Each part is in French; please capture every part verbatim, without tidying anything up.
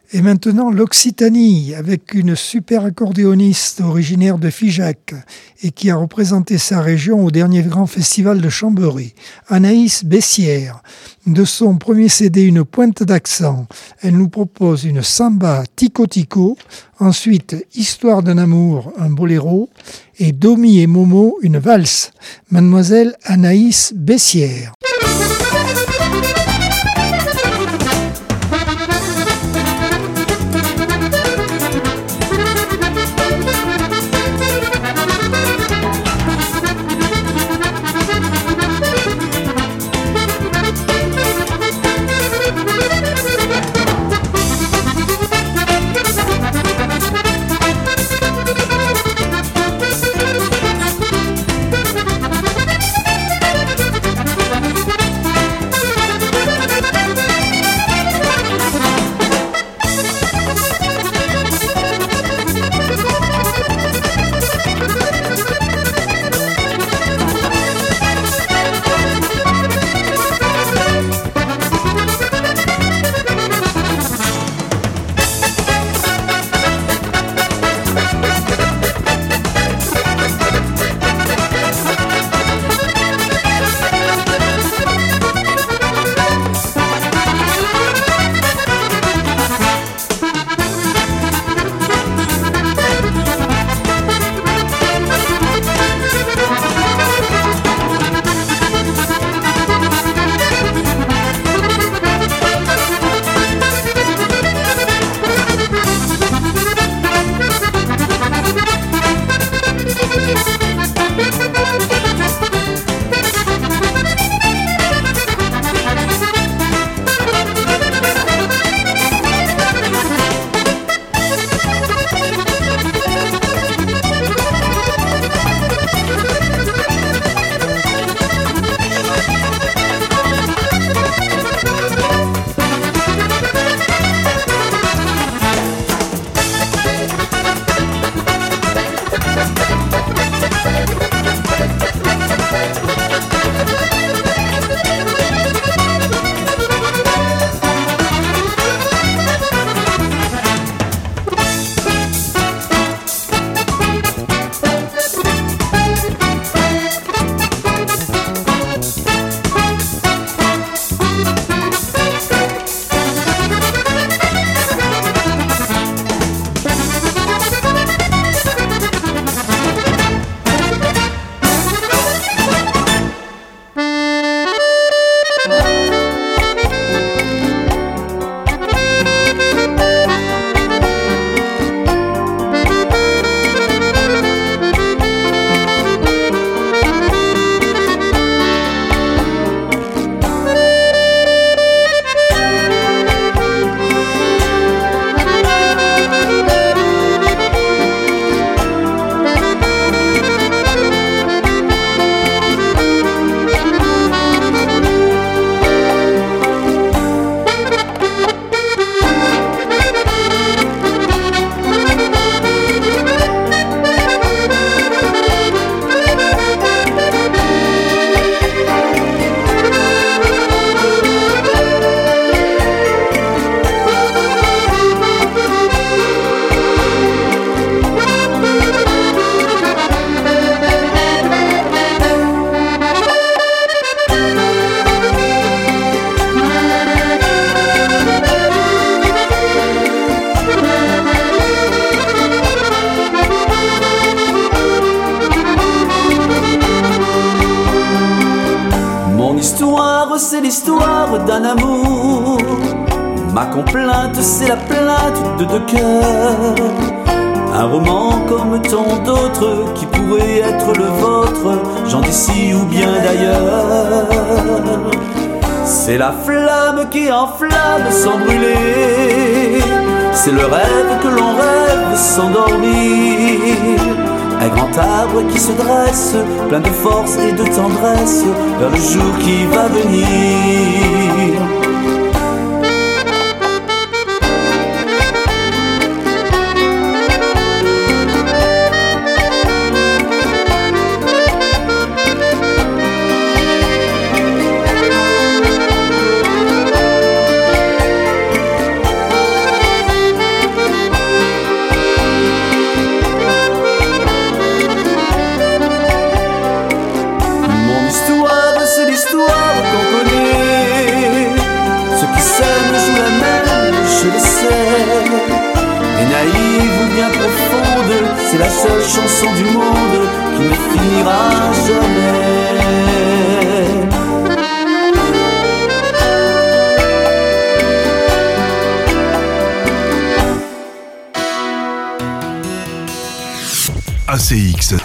Et maintenant l'Occitanie, avec une super accordéoniste originaire de Figeac et qui a représenté sa région au dernier grand festival de Chambéry, Anaïs Bessières. De son premier C D Une pointe d'accent, elle nous propose une samba Tico Tico, ensuite Histoire d'un amour, un boléro, et Domi et Momo, une valse. Mademoiselle Anaïs Bessières. C'est l'histoire d'un amour. Ma complainte, c'est la plainte de deux cœurs. Un roman comme tant d'autres qui pourrait être le vôtre, gens d'ici ou bien d'ailleurs. C'est la flamme qui enflamme sans brûler. C'est le rêve que l'on rêve sans dormir. Un grand arbre qui se dresse, plein de force et de tendresse, vers le jour qui va venir. chanson du monde qui ne finira jamais. A C X.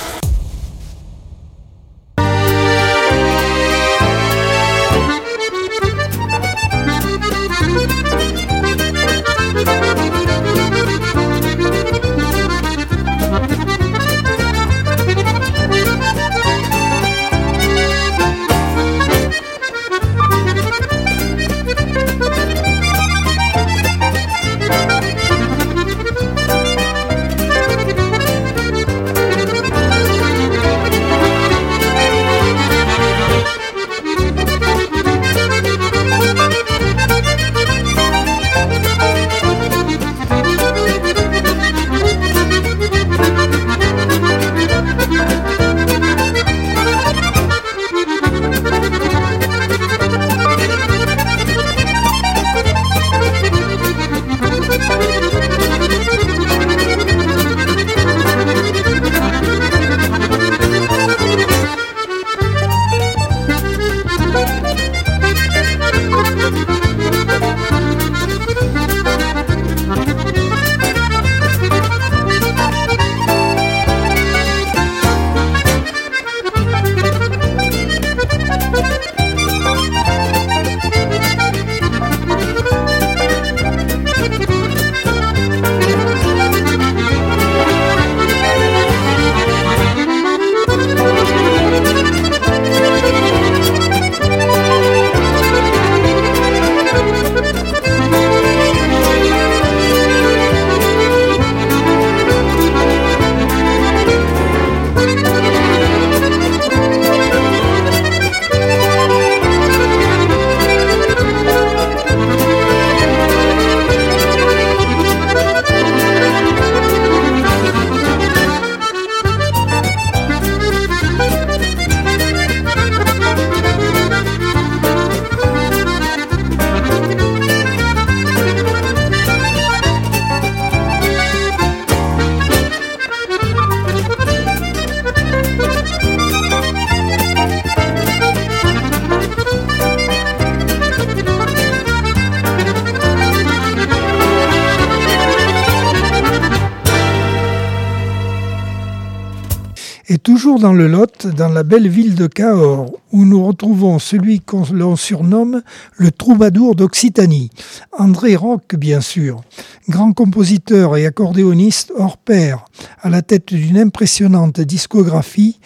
Et toujours dans le Lot, dans la belle ville de Cahors, où nous retrouvons celui qu'on l'on surnomme le troubadour d'Occitanie, André Rock bien sûr, grand compositeur et accordéoniste hors pair, à la tête d'une impressionnante discographie,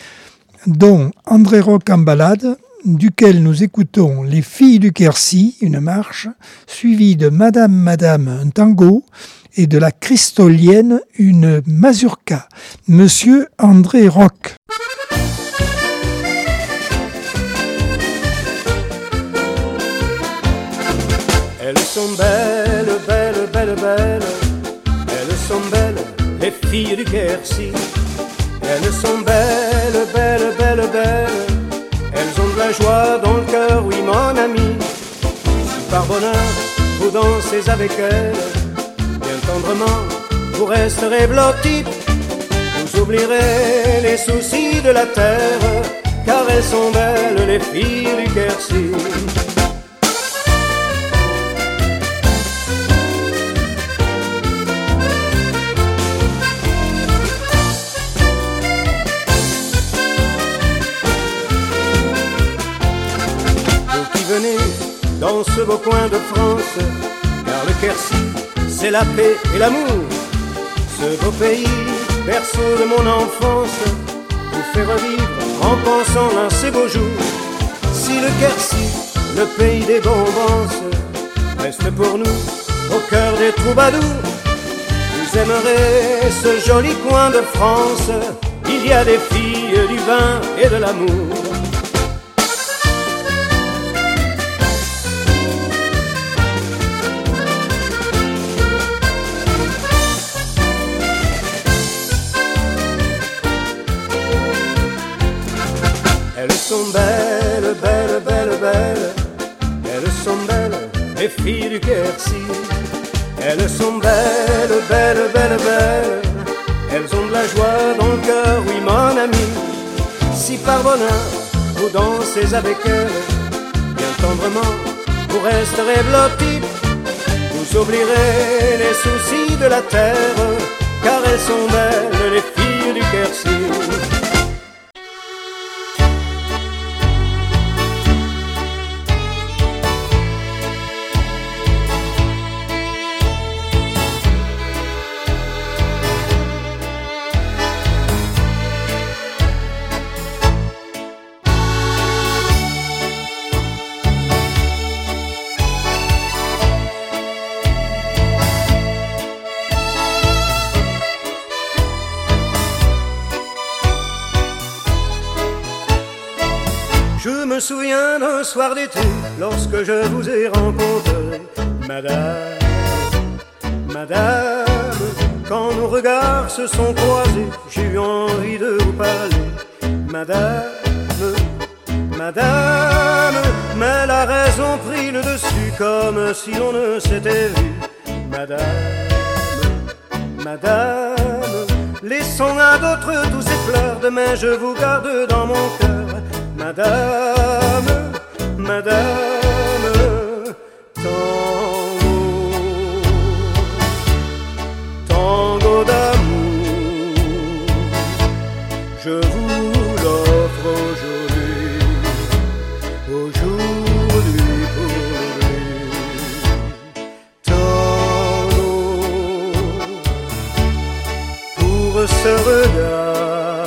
dont André Rock en balade, duquel nous écoutons Les Filles du Quercy, une marche, suivie de Madame Madame, un tango, et de la Cristolienne, une mazurka. Monsieur André Rock. Elles sont belles, belles, belles, belles. Elles sont belles, les filles du Quercy. Elles sont belles, belles, belles, belles. Elles ont de la joie dans le cœur, oui mon ami. Si par bonheur vous dansez avec elles, bien tendrement vous resterez blottis. Vous oublierez les soucis de la terre, car elles sont belles, les filles du Quercy. Venez dans ce beau coin de France, car le Quercy, c'est la paix et l'amour. Ce beau pays, berceau de mon enfance, vous fait revivre en pensant à ces beaux jours. Si le Quercy, le pays des bonbons, reste pour nous au cœur des troubadours, vous aimerez ce joli coin de France. Il y a des filles, du vin et de l'amour. Elles sont belles, belles, belles, belles. Elles sont belles, les filles du Quercy. Elles sont belles, belles, belles, belles. Elles ont de la joie si par bonheur vous dansez avec elle, bien tendrement vous resterez blotti. Vous oublierez les soucis de la terre, car elles sont belles, les filles du Quercy. Je me souviens d'un soir d'été, lorsque je vous ai rencontré, madame, madame, quand nos regards se sont croisés, j'ai eu envie de vous parler, madame, madame, mais la raison prit le dessus, comme si on ne s'était vu, madame, madame, laissons à d'autres tous ces fleurs, demain je vous garde dans mon cœur. Madame, madame, tango, tango d'amour, je vous l'offre aujourd'hui, aujourd'hui pour lui. Tango, pour ce regard,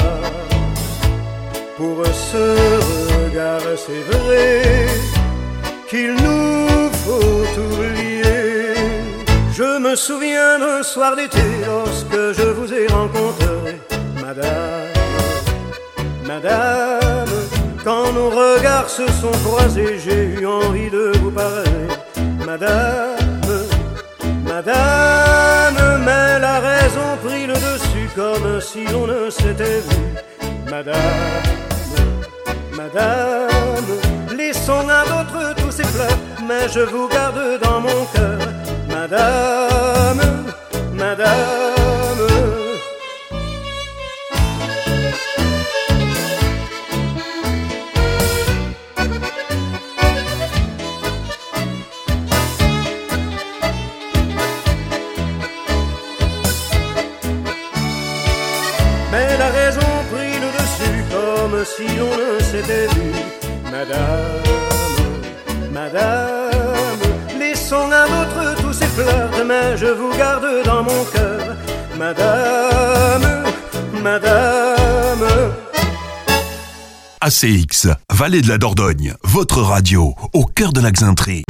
pour ce regard, c'est vrai qu'il nous faut oublier. Je me souviens d'un soir d'été, lorsque je vous ai rencontré, madame, madame, quand nos regards se sont croisés, j'ai eu envie de vous parler, madame, madame, mais la raison prit le dessus, comme si on ne s'était vu, madame, madame, laissons à d'autres tous ces fleurs, mais je vous garde dans mon cœur, madame, madame. Mais la raison prit le dessus, comme si on ne s'était vu, madame, madame, laissons à d'autres tous ces fleurs, demain je vous garde dans mon cœur, madame, madame. A C X, Vallée de la Dordogne, votre radio, au cœur de la Xainterie.